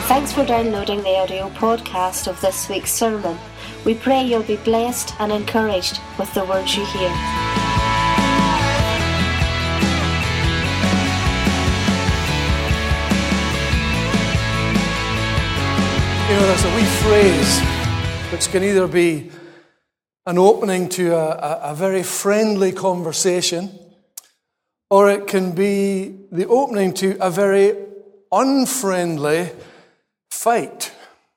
Thanks for downloading the audio podcast of this week's sermon. We pray you'll be blessed and encouraged with the words you hear. You know, there's a wee phrase which can either be an opening to a very friendly conversation, or it can be the opening to a very unfriendly fight.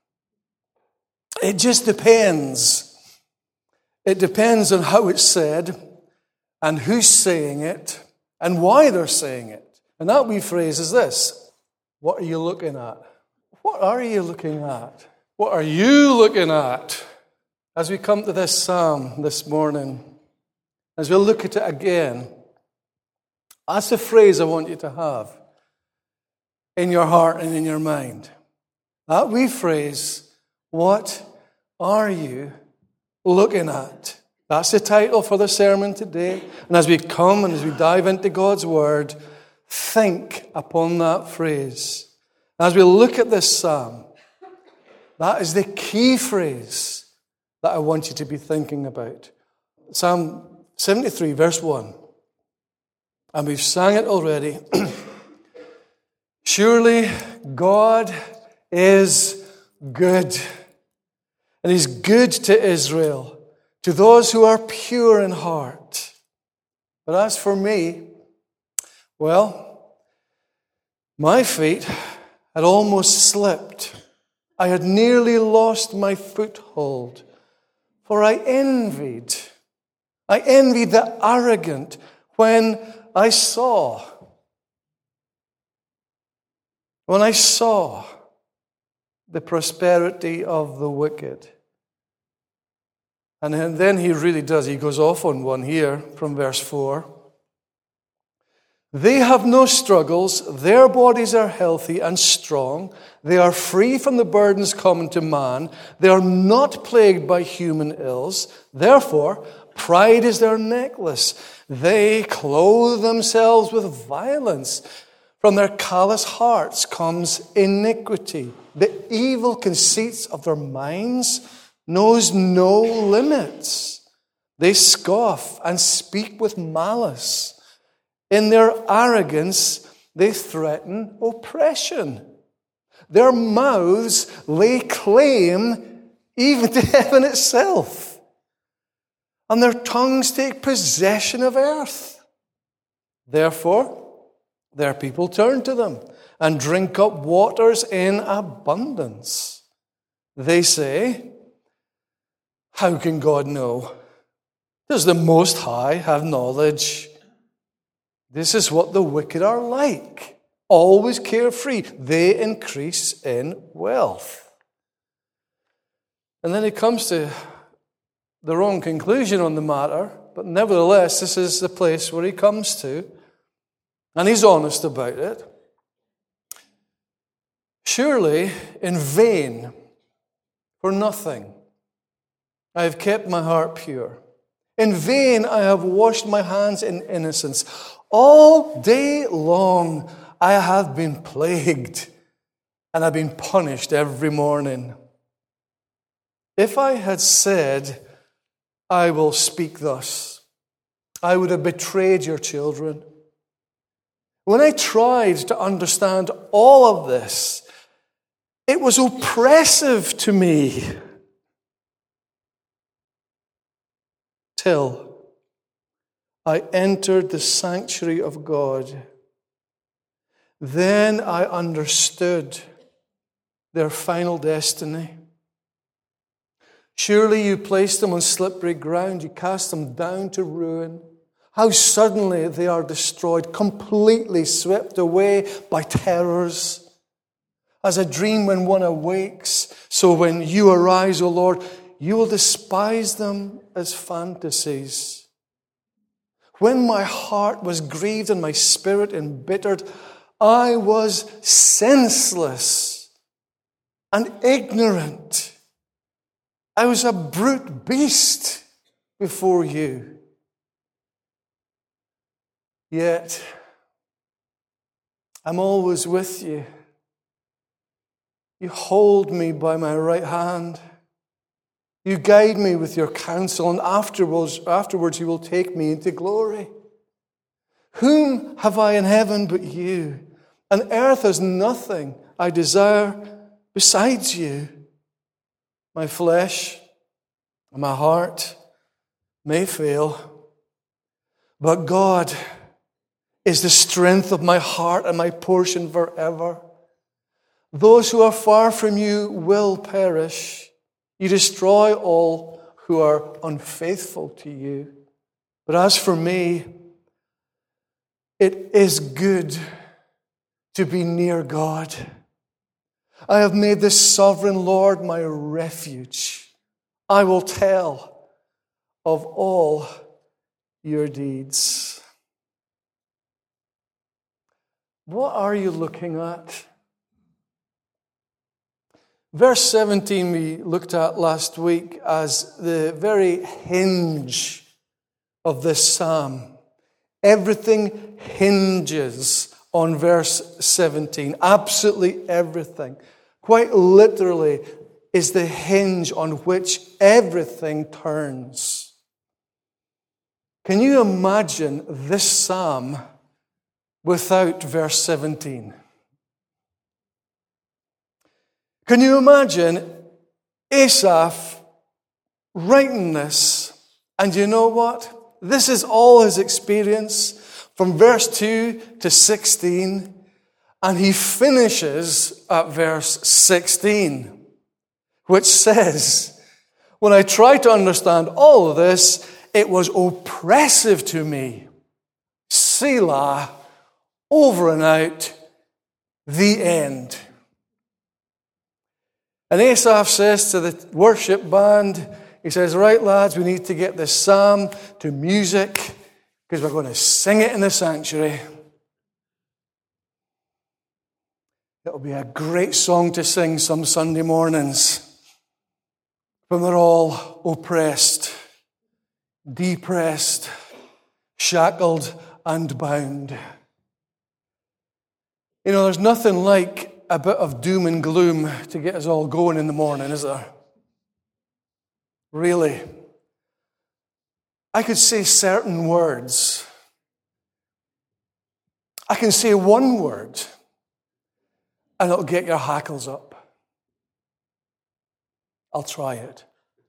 It just depends. It depends on how it's said, and who's saying it, and why they're saying it. And that wee phrase is this: what are you looking at? What are you looking at? What are you looking at? As we come to this psalm this morning, as we look at it again, that's the phrase I want you to have in your heart and in your mind. That wee phrase, what are you looking at? That's the title for the sermon today. And as we come and as we dive into God's Word, think upon that phrase. As we look at this psalm, that is the key phrase that I want you to be thinking about. Psalm 73, verse 1. And we've sang it already. Surely God is good. And He's good to Israel, to those who are pure in heart. But as for me, well, my feet had almost slipped. I had nearly lost my foothold, for I envied the arrogant when I saw the prosperity of the wicked. And then he really does. He goes off on one here from verse 4. They have no struggles. Their bodies are healthy and strong. They are free from the burdens common to man. They are not plagued by human ills. Therefore, pride is their necklace. They clothe themselves with violence. From their callous hearts comes iniquity. The evil conceits of their minds knows no limits. They scoff and speak with malice. In their arrogance, they threaten oppression. Their mouths lay claim even to heaven itself. And their tongues take possession of earth. Therefore, their people turn to them and drink up waters in abundance. They say, how can God know? Does the Most High have knowledge? This is what the wicked are like, always carefree. They increase in wealth. And then he comes to the wrong conclusion on the matter, but nevertheless, this is the place where he comes to, and he's honest about it. Surely, in vain, for nothing, I have kept my heart pure. In vain I have washed my hands in innocence. All day long I have been plagued, and I've been punished every morning. If I had said, I will speak thus, I would have betrayed your children. When I tried to understand all of this, it was oppressive to me. Till I entered the sanctuary of God. Then I understood their final destiny. Surely you placed them on slippery ground. You cast them down to ruin. How suddenly they are destroyed, completely swept away by terrors. As a dream when one awakes, so when you arise, O Lord, you will despise them as fantasies. When my heart was grieved and my spirit embittered, I was senseless and ignorant. I was a brute beast before you. Yet, I'm always with you. You hold me by my right hand. You guide me with your counsel, and afterwards you will take me into glory. Whom have I in heaven but you? And earth has nothing I desire besides you. My flesh and my heart may fail, but God is the strength of my heart and my portion forever. Those who are far from you will perish. You destroy all who are unfaithful to you. But as for me, it is good to be near God. I have made the sovereign Lord my refuge. I will tell of all your deeds. What are you looking at? Verse 17 we looked at last week as the very hinge of this psalm. Everything hinges on verse 17. Absolutely everything. Quite literally is the hinge on which everything turns. Can you imagine this psalm without verse 17? Can you imagine Asaph writing this? And you know what? This is all his experience from verse 2 to 16. And he finishes at verse 16, which says, when I tried to understand all of this, it was oppressive to me. Selah, over and out, the end. And Asaph says to the worship band, he says, right lads, we need to get this psalm to music because we're going to sing it in the sanctuary. It'll be a great song to sing some Sunday mornings when we're all oppressed, depressed, shackled and bound. You know, there's nothing like a bit of doom and gloom to get us all going in the morning, is there? Really. I could say certain words. I can say one word, and it'll get your hackles up. I'll try it.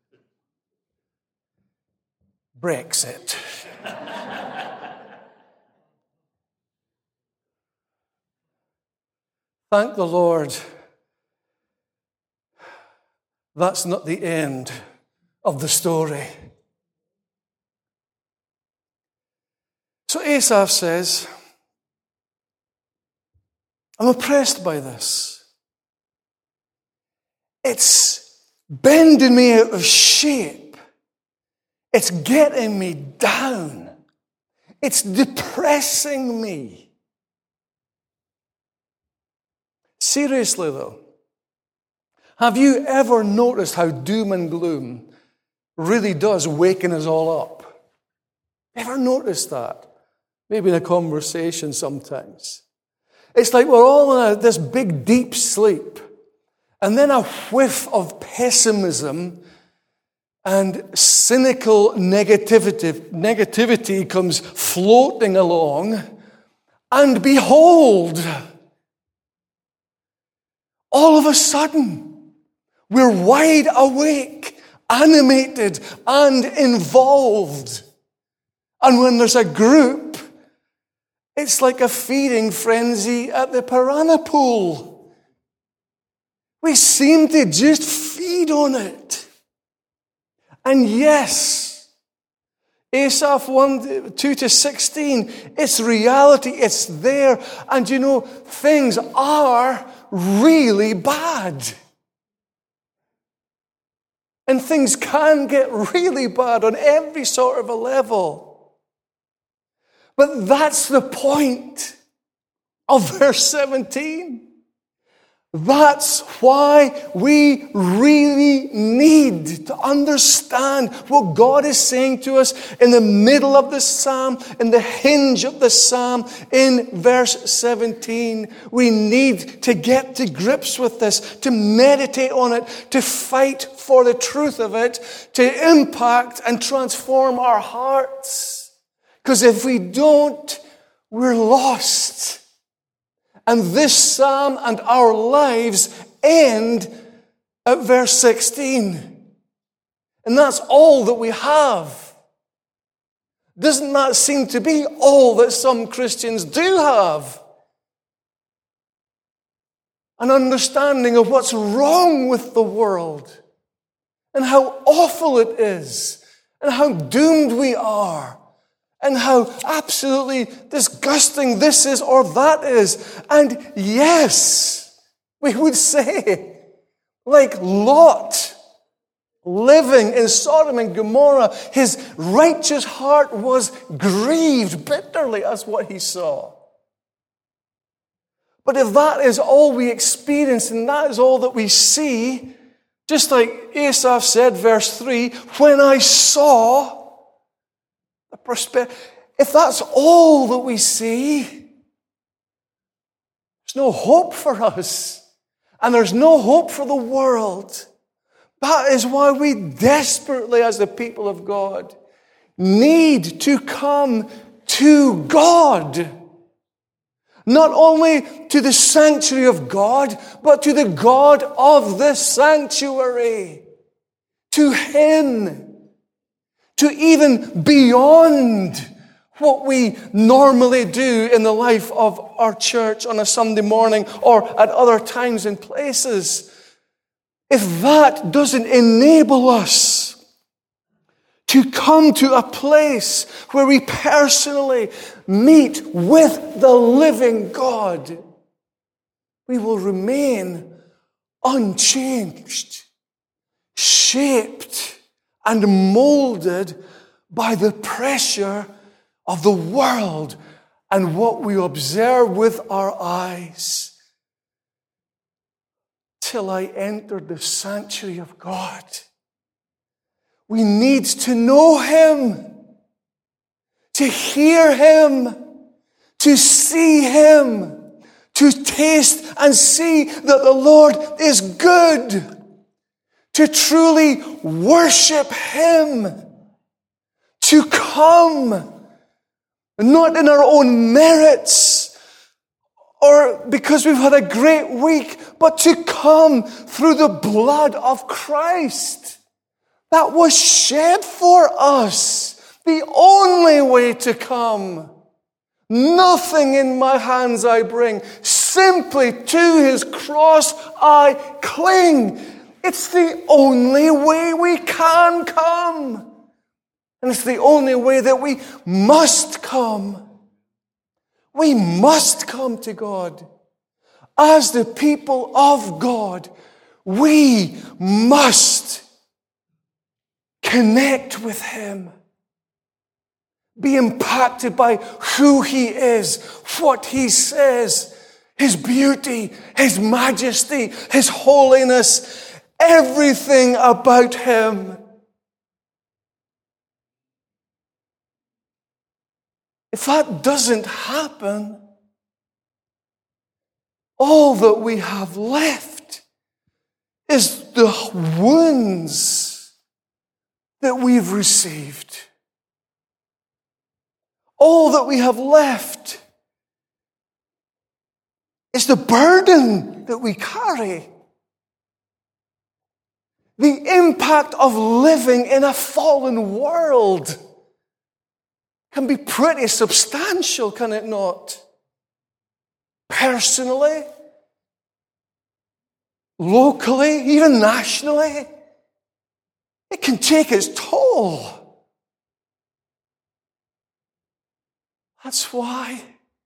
Brexit. Thank the Lord. That's not the end of the story. So Asaph says, I'm oppressed by this. It's bending me out of shape. It's getting me down. It's depressing me. Seriously, though, have you ever noticed how doom and gloom really does waken us all up? Ever noticed that? Maybe in a conversation sometimes. It's like we're all in this big, deep sleep, and then a whiff of pessimism and cynical negativity comes floating along, and behold, all of a sudden, we're wide awake, animated, and involved. And when there's a group, it's like a feeding frenzy at the piranha pool. We seem to just feed on it. And yes, Asaph 1, 2 to 16, it's reality, it's there. And you know, things are really bad. And things can get really bad on every sort of a level. But that's the point of verse 17. That's why we really need to understand what God is saying to us in the middle of the psalm, in the hinge of the psalm, in verse 17. We need to get to grips with this, to meditate on it, to fight for the truth of it, to impact and transform our hearts. Because if we don't, we're lost. And this psalm and our lives end at verse 16. And that's all that we have. Doesn't that seem to be all that some Christians do have? An understanding of what's wrong with the world, and how awful it is, and how doomed we are, and how absolutely disgusting this is or that is. And yes, we would say, like Lot, living in Sodom and Gomorrah, his righteous heart was grieved bitterly as what he saw. But if that is all we experience and that is all that we see, just like Asaph said, verse 3, when I saw the prosperity, if that's all that we see, there's no hope for us. And there's no hope for the world. That is why we desperately, as the people of God, need to come to God. Not only to the sanctuary of God, but to the God of the sanctuary. To Him. To even beyond what we normally do in the life of our church on a Sunday morning or at other times and places. If that doesn't enable us to come to a place where we personally meet with the living God, we will remain unchanged, shaped, and molded by the pressure of the world and what we observe with our eyes. Till I enter the sanctuary of God, we need to know Him, to hear Him, to see Him, to taste and see that the Lord is good, to truly worship Him, to come, not in our own merits or because we've had a great week, but to come through the blood of Christ that was shed for us. The only way to come. Nothing in my hands I bring. Simply to His cross I cling. It's the only way we can come. And it's the only way that we must come. We must come to God. As the people of God, we must connect with Him. Be impacted by who He is, what He says, His beauty, His majesty, His holiness, everything about Him. If that doesn't happen, all that we have left is the wounds that we've received. All that we have left is the burden that we carry. The impact of living in a fallen world can be pretty substantial, can it not? Personally, locally, even nationally, it can take its toll. That's why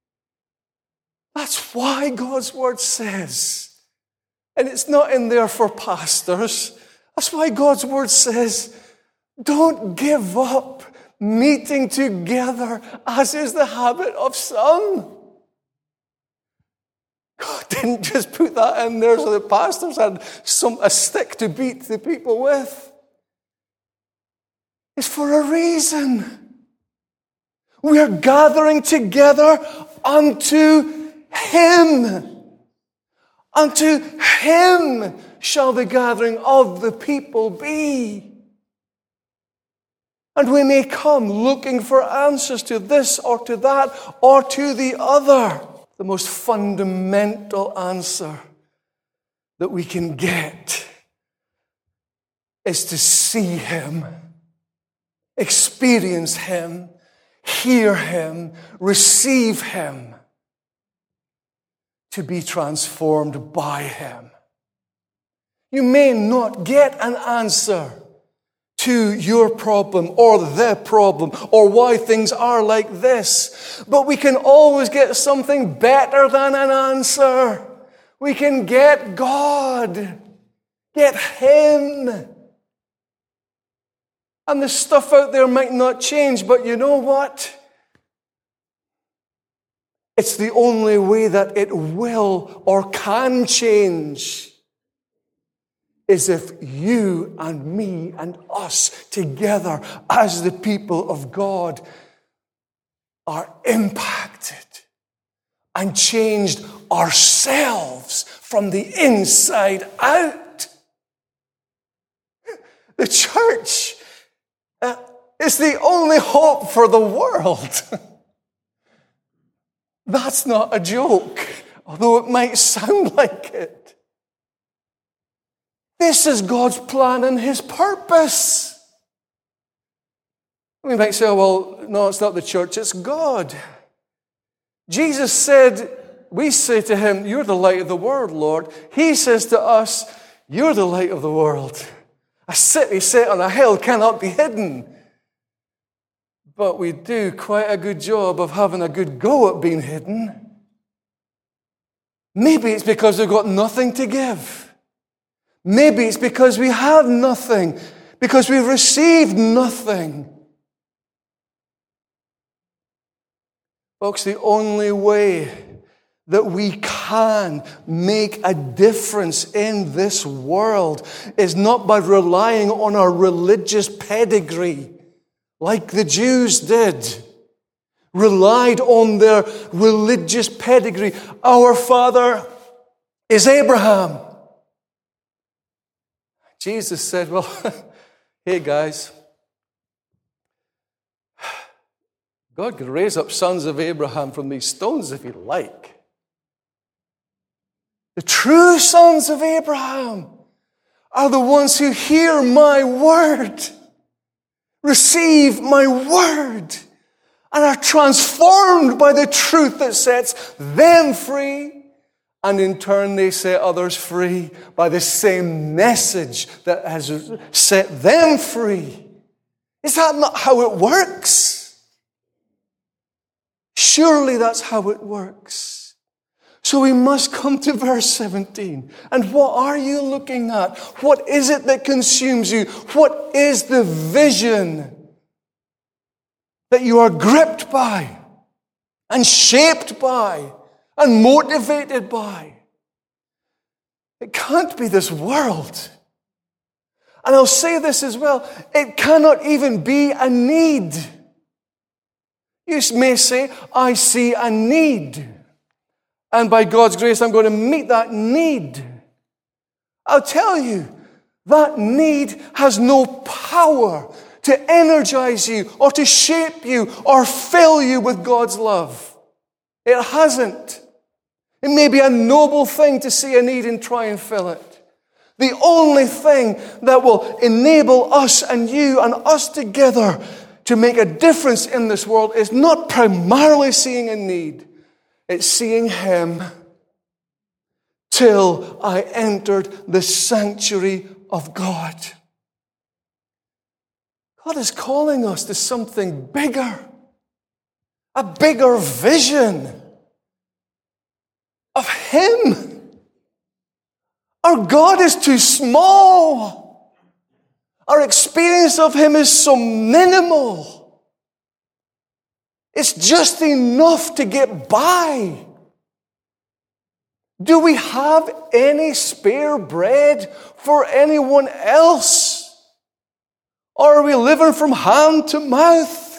God's Word says, and it's not in there for pastors, that's why God's Word says, don't give up meeting together as is the habit of some. God didn't just put that in there so the pastors had a stick to beat the people with. It's for a reason. We are gathering together unto Him. Unto Him shall the gathering of the people be. And we may come looking for answers to this or to that or to the other. The most fundamental answer that we can get is to see Him, experience Him, hear Him, receive Him, to be transformed by Him. You may not get an answer to your problem or the problem or why things are like this. But we can always get something better than an answer. We can get God. Get Him. And the stuff out there might not change, but you know what? It's the only way that it will or can change. Is if you and me and us together as the people of God are impacted and changed ourselves from the inside out. The church is the only hope for the world. That's not a joke, although it might sound like it. This is God's plan and His purpose. We might say, well, no, it's not the church, it's God. Jesus said, we say to Him, you're the light of the world, Lord. He says to us, you're the light of the world. A city set on a hill cannot be hidden. But we do quite a good job of having a good go at being hidden. Maybe it's because we've got nothing to give. Maybe it's because we have nothing, because we've received nothing. Folks, the only way that we can make a difference in this world is not by relying on our religious pedigree, like the Jews did. Relied on their religious pedigree. Our father is Abraham. Jesus said, well, hey guys, God could raise up sons of Abraham from these stones if He like. The true sons of Abraham are the ones who hear my word, receive my word, and are transformed by the truth that sets them free. And in turn, they set others free by the same message that has set them free. Is that not how it works? Surely that's how it works. So we must come to verse 17. And what are you looking at? What is it that consumes you? What is the vision that you are gripped by and shaped by and motivated by? It can't be this world. And I'll say this as well. It cannot even be a need. You may say, I see a need. And by God's grace, I'm going to meet that need. I'll tell you, that need has no power to energize you or to shape you or fill you with God's love. It hasn't. It may be a noble thing to see a need and try and fill it. The only thing that will enable us and you and us together to make a difference in this world is not primarily seeing a need. It's seeing Him. Till I entered the sanctuary of God. God is calling us to something bigger. A bigger vision of Him. Our God is too small. Our experience of Him is so minimal. It's just enough to get by. Do we have any spare bread for anyone else? Or are we living from hand to mouth?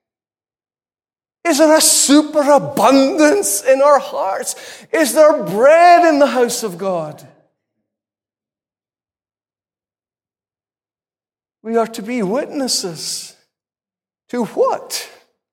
Is there a superabundance in our hearts? Is there bread in the house of God? We are to be witnesses to what?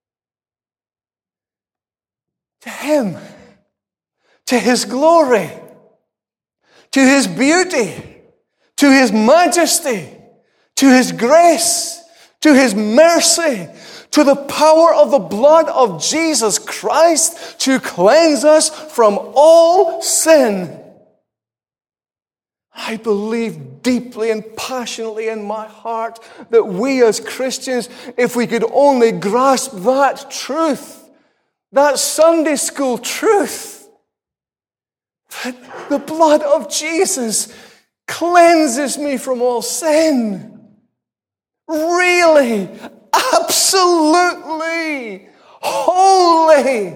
To Him, to His glory, to His beauty, to His majesty, to His grace, to His mercy, to the power of the blood of Jesus Christ to cleanse us from all sin. I believe deeply and passionately in my heart that we as Christians, if we could only grasp that truth, that Sunday school truth, that the blood of Jesus cleanses me from all sin. Really, absolutely, holy.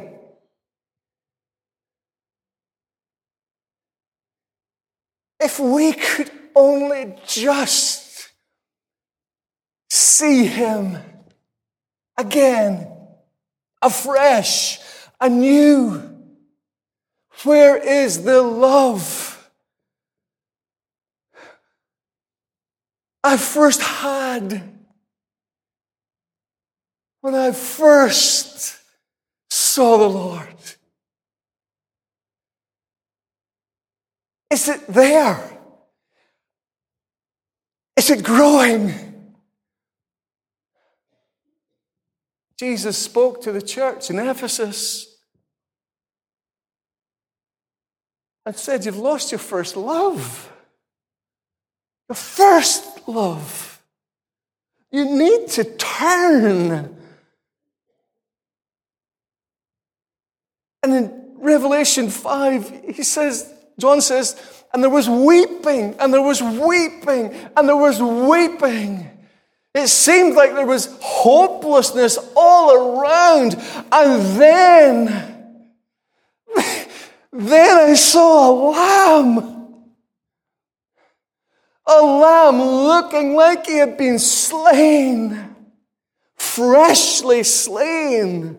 If we could only just see Him again, afresh, anew. Where is the love I first had when I first saw the Lord? Is it there? Is it growing? Jesus spoke to the church in Ephesus and said, you've lost your first love. Your first love. You need to turn. And in Revelation 5, John says, and there was weeping, and there was weeping, and there was weeping. It seemed like there was hopelessness all around. And then I saw a lamb looking like he had been slain, freshly slain.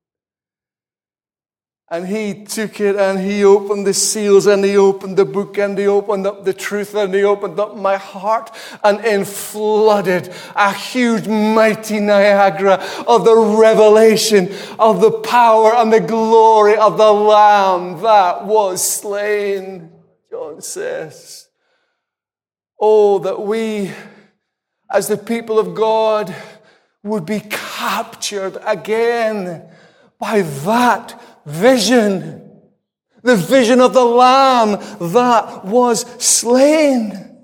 And he took it and he opened the seals and he opened the book and he opened up the truth and he opened up my heart and in flooded a huge mighty Niagara of the revelation of the power and the glory of the Lamb that was slain, John says. Oh, that we as the people of God would be captured again by that vision, the vision of the Lamb that was slain.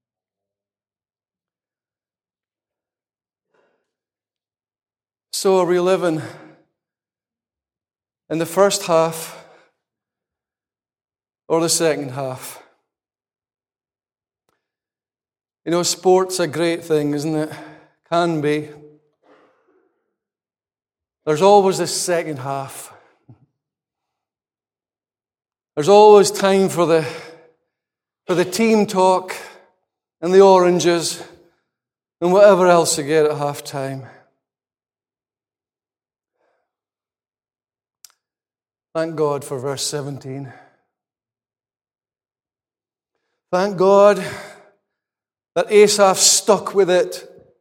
So are we living in the first half or the second half? You know, sport's a great thing, isn't it? Can be. There's always the second half. There's always time for the team talk and the oranges and whatever else you get at halftime. Thank God for verse 17. Thank God that Asaph stuck with it.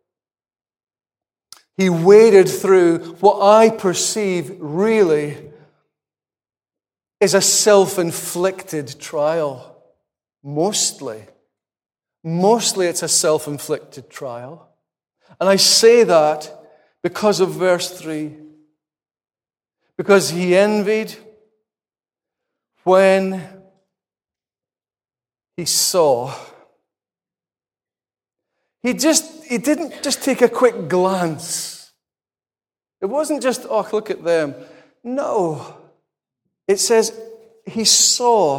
He waded through what I perceive really is a self-inflicted trial. Mostly it's a self-inflicted trial. And I say that because of verse 3. Because he envied when he saw. He didn't just take a quick glance. It wasn't just, oh, look at them. No. It says he saw.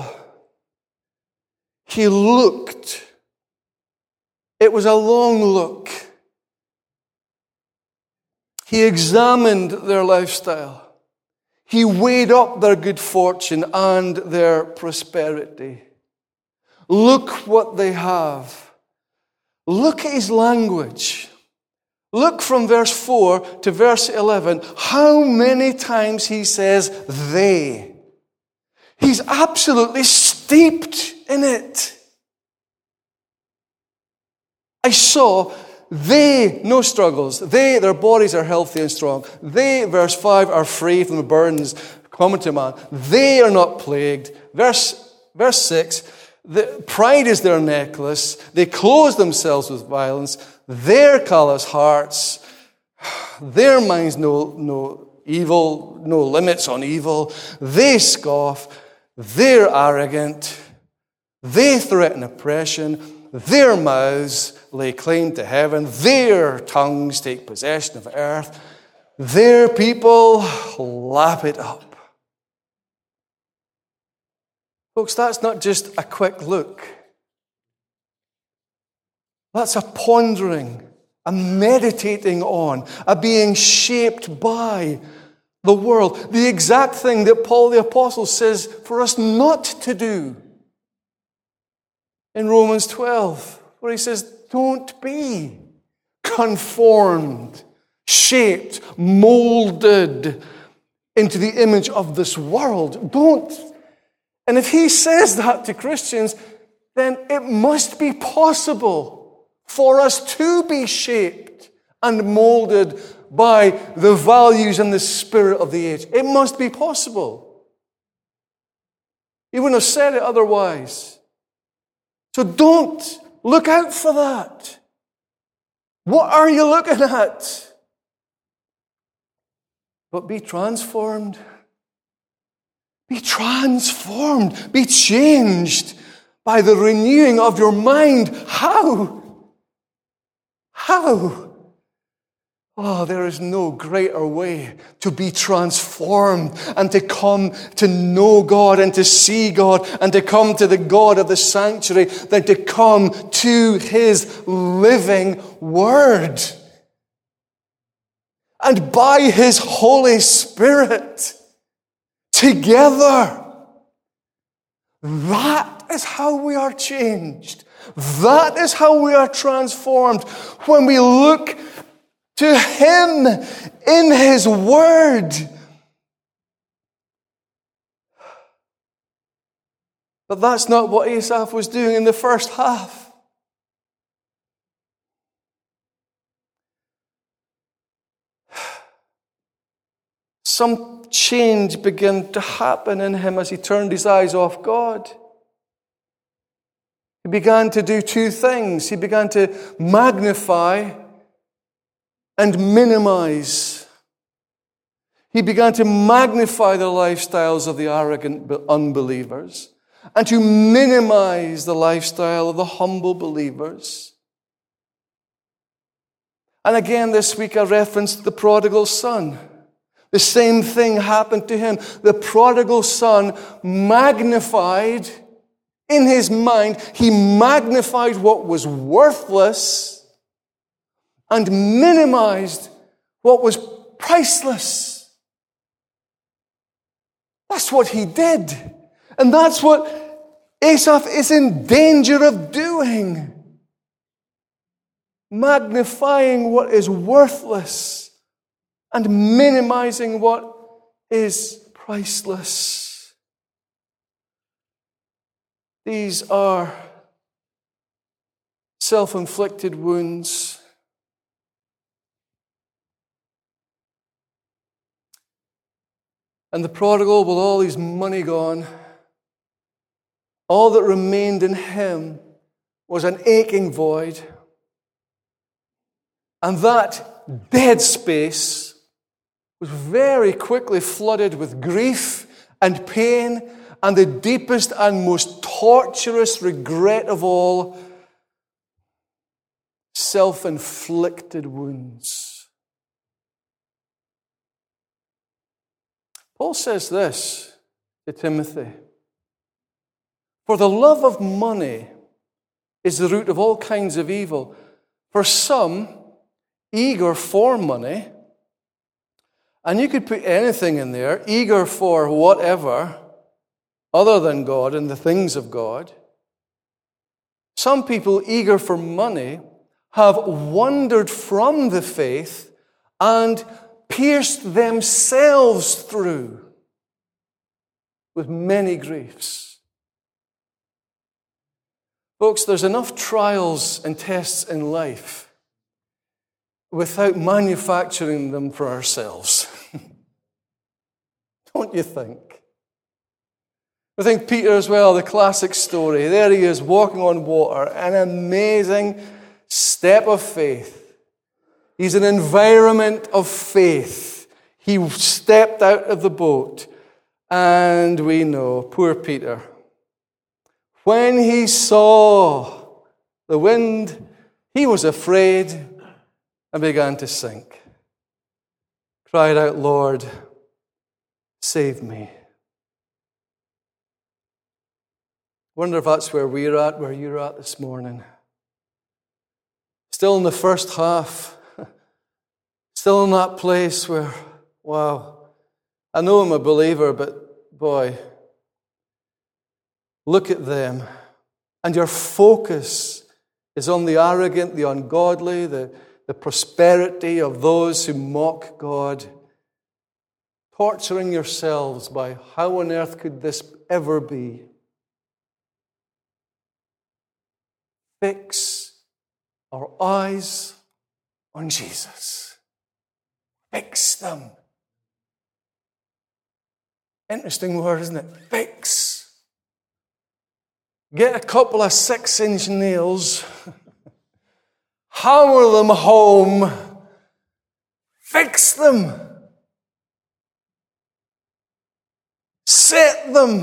He looked. It was a long look. He examined their lifestyle. He weighed up their good fortune and their prosperity. Look what they have. Look at his language. Look from verse 4 to verse 11. How many times he says they. He's absolutely steeped in it. I saw they, no struggles. They, their bodies are healthy and strong. They, verse 5, are free from the burdens common to man. They are not plagued. Verse 6, pride is their necklace. They clothe themselves with violence. Their callous hearts, their minds know evil, no limits on evil. They scoff. They're arrogant. They threaten oppression. Their mouths lay claim to heaven. Their tongues take possession of earth. Their people lap it up. Folks, that's not just a quick look. That's a pondering, a meditating on, a being shaped by the world. The exact thing that Paul the Apostle says for us not to do in Romans 12, where he says, don't be conformed, shaped, molded into the image of this world. Don't. And if he says that to Christians, then it must be possible for us to be shaped and molded by the values and the spirit of the age. It must be possible. He wouldn't have said it otherwise. So don't look out for that. What are you looking at? But be transformed. Be transformed. Be changed by the renewing of your mind. How? How? Oh, there is no greater way to be transformed and to come to know God and to see God and to come to the God of the sanctuary than to come to his living word. And by his Holy Spirit, together, that is how we are changed. That is how we are transformed when we look to him in his word. But that's not what Asaph was doing in the first half. Some change began to happen in him as he turned his eyes off God. He began to do two things. He began to magnify and minimize. He began to magnify the lifestyles of the arrogant unbelievers and to minimize the lifestyle of the humble believers. And again this week I referenced the prodigal son. The same thing happened to him. The prodigal son magnified in his mind, he magnified what was worthless and minimized what was priceless. That's what he did. And that's what Asaph is in danger of doing. Magnifying what is worthless and minimizing what is priceless. These are self-inflicted wounds. And the prodigal, with all his money gone, all that remained in him was an aching void. And that dead space was very quickly flooded with grief and pain and the deepest and most torturous regret of all, self-inflicted wounds. Paul says this to Timothy: "For the love of money is the root of all kinds of evil. For some, eager for money, And you could put anything in there, eager for whatever other than God and the things of God. Some people eager for money have wandered from the faith and pierced themselves through with many griefs. Folks, there's enough trials and tests in life without manufacturing them for ourselves. Don't you think? I think Peter as well, the classic story. There he is walking on water, an amazing step of faith. He's an environment of faith. He stepped out of the boat, and we know, poor Peter, when he saw the wind, he was afraid and began to sink. Cried out, Lord, save me. Wonder if that's where we're at, where you're at this morning. Still in the first half. Still in that place where, wow, I know I'm a believer, but boy, look at them. And your focus is on the arrogant, the ungodly, the prosperity of those who mock God. Torturing yourselves by how on earth could this ever be? Fix our eyes on Jesus. Fix them. Interesting word, isn't it? Fix. Get a couple of 6-inch nails, hammer them home, fix them, set them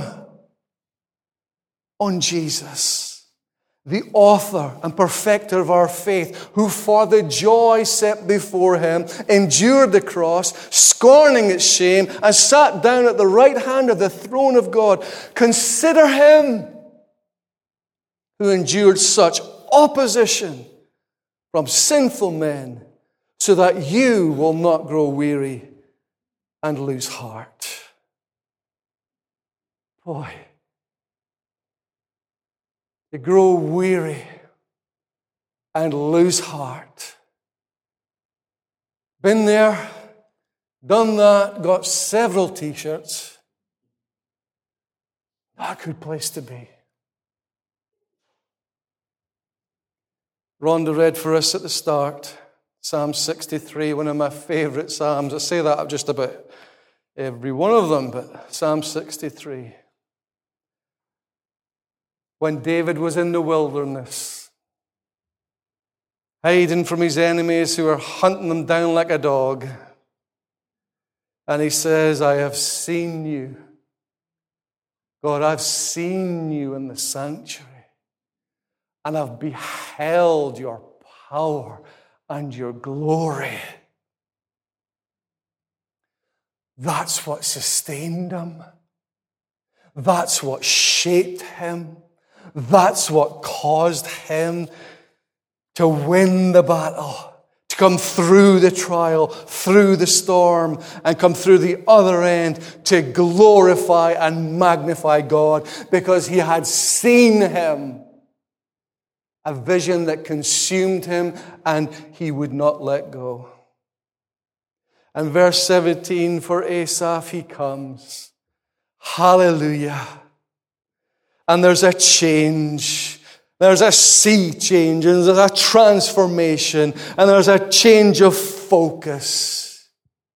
on Jesus, the author and perfecter of our faith, who for the joy set before him endured the cross, scorning its shame, and sat down at the right hand of the throne of God. Consider him who endured such opposition from sinful men, so that you will not grow weary and lose heart. Boy, to grow weary and lose heart. Been there, done that, got several t-shirts. Not a good place to be. Rhonda read for us at the start, Psalm 63, one of my favorite psalms. I say that of just about every one of them, but Psalm 63. When David was in the wilderness, hiding from his enemies who were hunting him down like a dog. And he says, I have seen you. God, I've seen you in the sanctuary. And I've beheld your power and your glory. That's what sustained him. That's what shaped him. That's what caused him to win the battle, to come through the trial, through the storm, and come through the other end to glorify and magnify God, because he had seen him. A vision that consumed him, and he would not let go. And verse 17, for Asaph he comes. Hallelujah. And there's a change. There's a sea change, and there's a transformation, and there's a change of focus.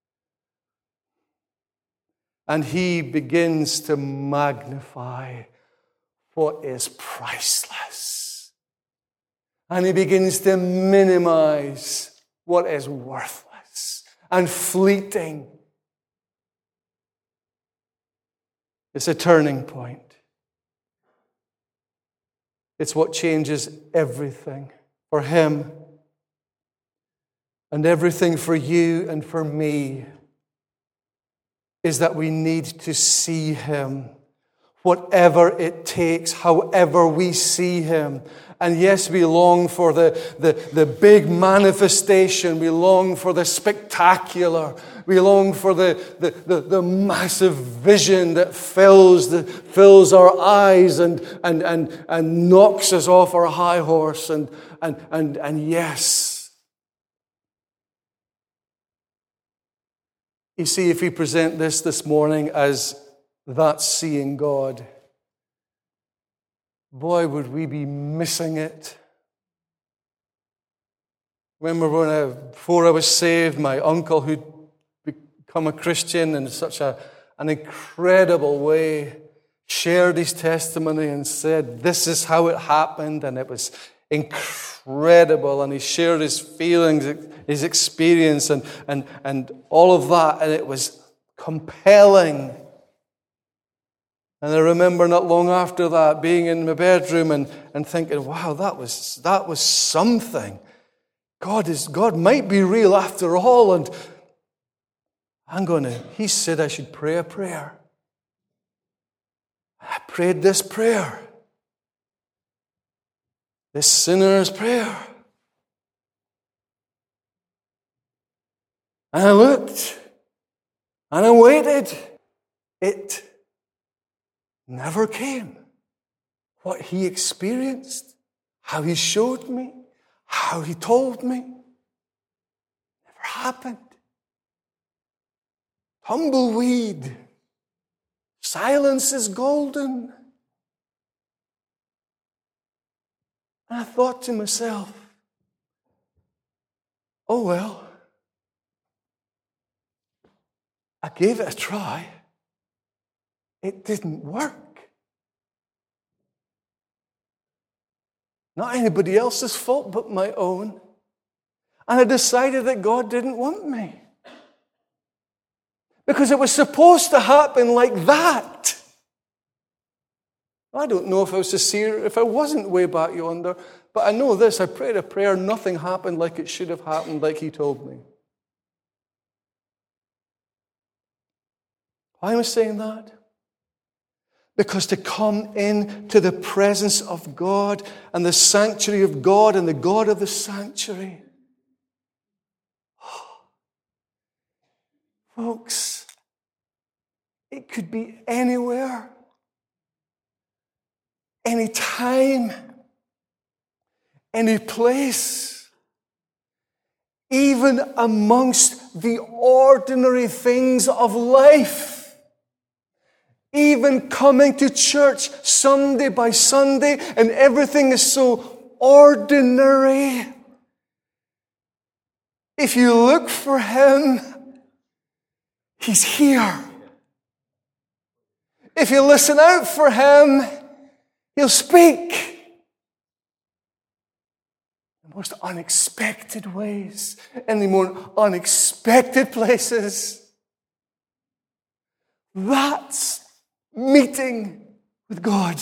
And he begins to magnify what is priceless. And he begins to minimize what is worthless and fleeting. It's a turning point. It's what changes everything for him and everything for you and for me, is that we need to see him, whatever it takes, however we see him, And yes, we long for the big manifestation. We long for the spectacular. We long for the massive vision that fills our eyes and knocks us off our high horse. And yes. You see, if we present this morning as that seeing God, boy, would we be missing it. Remember before I was saved, my uncle who'd become a Christian in such an incredible way shared his testimony and said, this is how it happened, and it was incredible, and he shared his feelings, his experience, and all of that, and it was compelling. And I remember not long after that being in my bedroom and thinking, wow, that was something. God might be real after all, and he said I should pray a prayer. I prayed this prayer. This sinner's prayer. And I looked, and I waited. It never came. What he experienced, how he showed me, how he told me, never happened. Tumbleweed. Silence is golden. And I thought to myself, oh well, I gave it a try. It didn't work. Not anybody else's fault but my own. And I decided that God didn't want me. Because it was supposed to happen like that. I don't know if I was sincere, if I wasn't way back yonder, but I know this, I prayed a prayer, nothing happened like it should have happened, like he told me. Why am I saying that? Because to come into the presence of God and the sanctuary of God and the God of the sanctuary. Folks, it could be anywhere, any time, any place, even amongst the ordinary things of life. Even coming to church Sunday by Sunday, and everything is so ordinary. If you look for him, he's here. If you listen out for him, he'll speak. In the most unexpected ways, in the more unexpected places. That's meeting with God.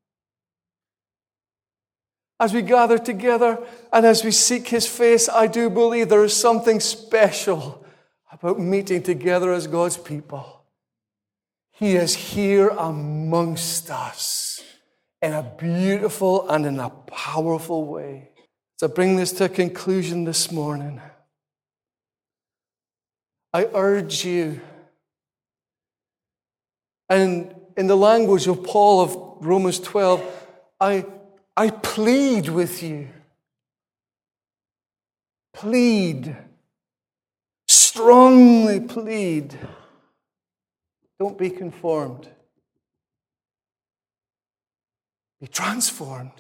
As we gather together and as we seek his face, I do believe there is something special about meeting together as God's people. He is here amongst us in a beautiful and in a powerful way. So bring this to a conclusion this morning. I urge you, and in the language of Paul of Romans 12, I plead with you. Plead. Strongly plead. Don't be conformed. Be transformed.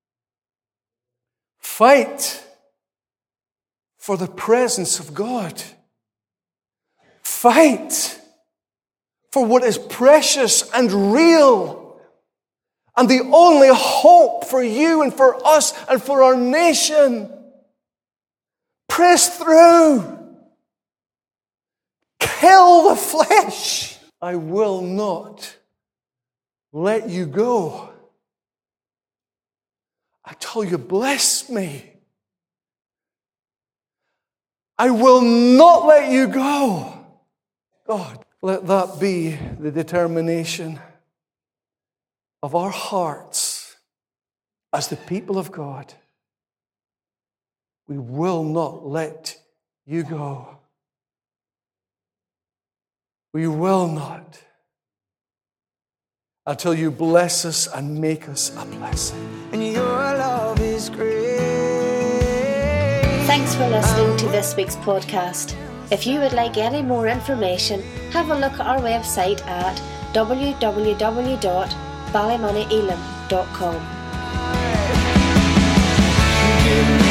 Fight for the presence of God. Fight for what is precious and real, and the only hope for you and for us and for our nation. Press through. Kill the flesh. I will not let you go. Until you bless me. I will not let you go. God, let that be the determination of our hearts as the people of God, we will not let you go. We will not until you bless us and make us a blessing. And your love is great. Thanks for listening to this week's podcast. If you would like any more information, have a look at our website at www.ballymoneyelam.com.